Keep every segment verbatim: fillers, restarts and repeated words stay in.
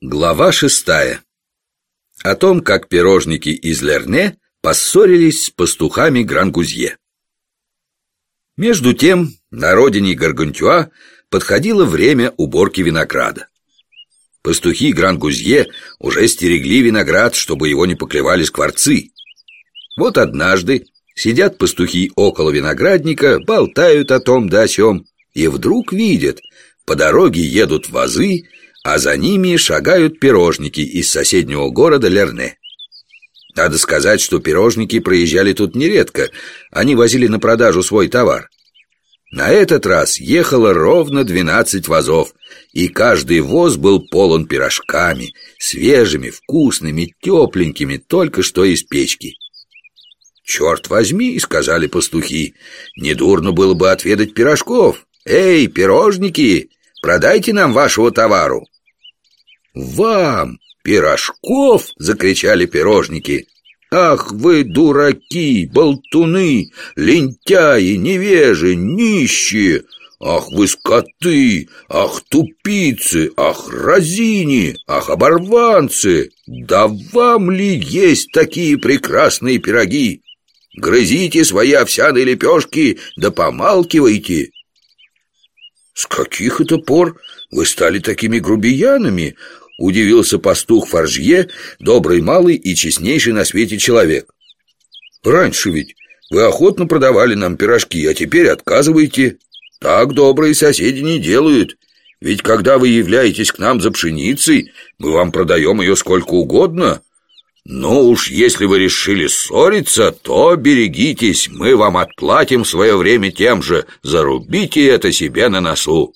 Глава шестая. О том, как пирожники из Лерне поссорились с пастухами Гран-Гузье. Между тем, на родине Гаргантюа подходило время уборки винограда. Пастухи Гран-Гузье уже стерегли виноград, чтобы его не поклевали скворцы. Вот однажды сидят пастухи около виноградника, болтают о том да о сём, и вдруг видят, по дороге едут вазы, а за ними шагают пирожники из соседнего города Лерне. Надо сказать, что пирожники проезжали тут нередко, они возили на продажу свой товар. На этот раз ехало ровно двенадцать вазов, и каждый воз был полон пирожками, свежими, вкусными, тепленькими, только что из печки. «Черт возьми», — сказали пастухи, — «недурно было бы отведать пирожков. Эй, пирожники, продайте нам вашего товару». «Вам пирожков?» — закричали пирожники. «Ах вы, дураки, болтуны, лентяи, невежи, нищие! Ах вы, скоты! Ах, тупицы! Ах, разини! Ах, оборванцы! Да вам ли есть такие прекрасные пироги? Грызите свои овсяные лепешки, да помалкивайте!» «С каких это пор вы стали такими грубиянами?» — удивился пастух Фаржье, добрый малый и честнейший на свете человек. «Раньше ведь вы охотно продавали нам пирожки, а теперь отказываете. Так добрые соседи не делают. Ведь когда вы являетесь к нам за пшеницей, мы вам продаем ее сколько угодно. Но уж если вы решили ссориться, то берегитесь, мы вам отплатим в свое время тем же. Зарубите это себе на носу».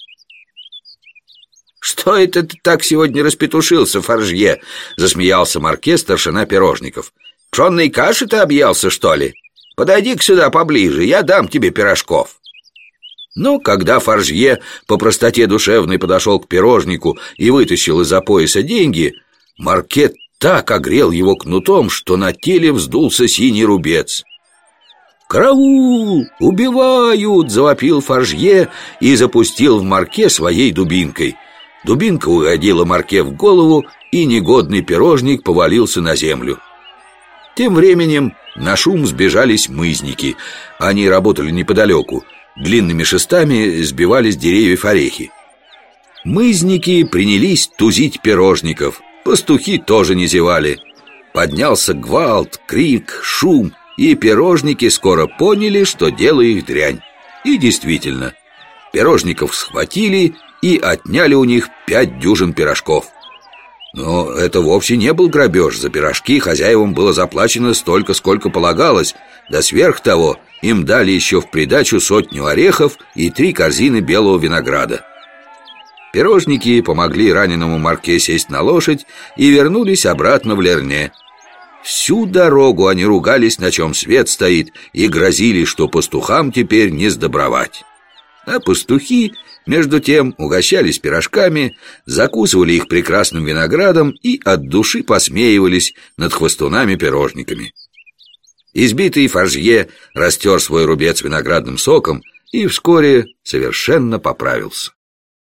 «Что это ты так сегодня распетушился, Фаржье?» — засмеялся Марке, старшина пирожников. «Пшенной каши ты объелся, что ли? Подойди-ка сюда поближе, я дам тебе пирожков». Но когда Фаржье по простоте душевной подошел к пирожнику и вытащил из-за пояса деньги, Марке так огрел его кнутом, что на теле вздулся синий рубец. «Караул! Убивают!» — завопил Фаржье и запустил в Марке своей дубинкой. Дубинка угодила Марке в голову, и негодный пирожник повалился на землю. Тем временем на шум сбежались мызники. Они работали неподалеку. Длинными шестами сбивали с деревьев орехи. Мызники принялись тузить пирожников. Пастухи тоже не зевали. Поднялся гвалт, крик, шум, и пирожники скоро поняли, что дело их дрянь. И действительно, пирожников схватили и отняли у них пять дюжин пирожков. Но это вовсе не был грабеж. За пирожки хозяевам было заплачено столько, сколько полагалось. Да сверх того им дали еще в придачу сотню орехов и три корзины белого винограда. Пирожники помогли раненому Марке сесть на лошадь и вернулись обратно в Лерне. Всю дорогу они ругались, на чем свет стоит, и грозили, что пастухам теперь не сдобровать. А пастухи, между тем, угощались пирожками, закусывали их прекрасным виноградом и от души посмеивались над хвостунами-пирожниками. Избитый Фаржье растер свой рубец виноградным соком и вскоре совершенно поправился.